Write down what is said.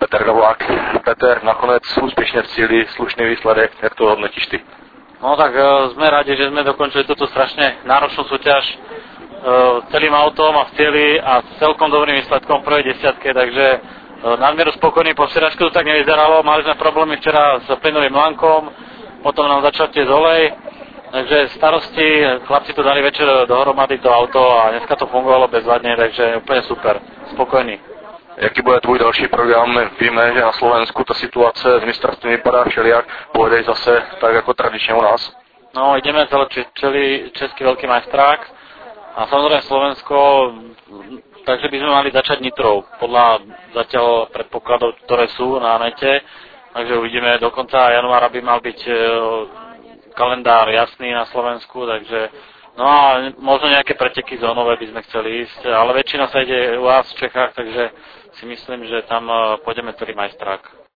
Petr Novák. Petr, nakonec úspěšně v cíli, slušný výsledek, jak to hodnotíš ty? No tak sme radi, že sme dokončili túto strašne náročnú súťaž celým autom a v cieli a s celkom dobrým výsledkom v prvej desiatke, takže nadmieru spokojný. Po včeračku to tak nevyzeralo, mali sme problémy včera s plynovým lankom, potom nám začal tiecť olej, takže starosti, chlapci to dali večer dohromady to auto a dneska to fungovalo bezvadne, takže úplne super, spokojný. Jaký bude tvůj další program? Víme, že na Slovensku ta situace s mistrovstvím vypadá všelijak. Pojedeš zase tak jako tradičně u nás? No, ideme celý český veľký majstrák a samozrejme Slovensko, takže by sme mali začať Nitrou podľa zatiaľ predpokladov, ktoré sú na nete. Takže uvidíme, do konca januára by mal byť kalendár jasný na Slovensku, takže no a možno nejaké preteky zónové by sme chceli ísť, ale väčšina sa ide u vás v Čechách, takže si myslím, že tam pôjdeme celý majstrák.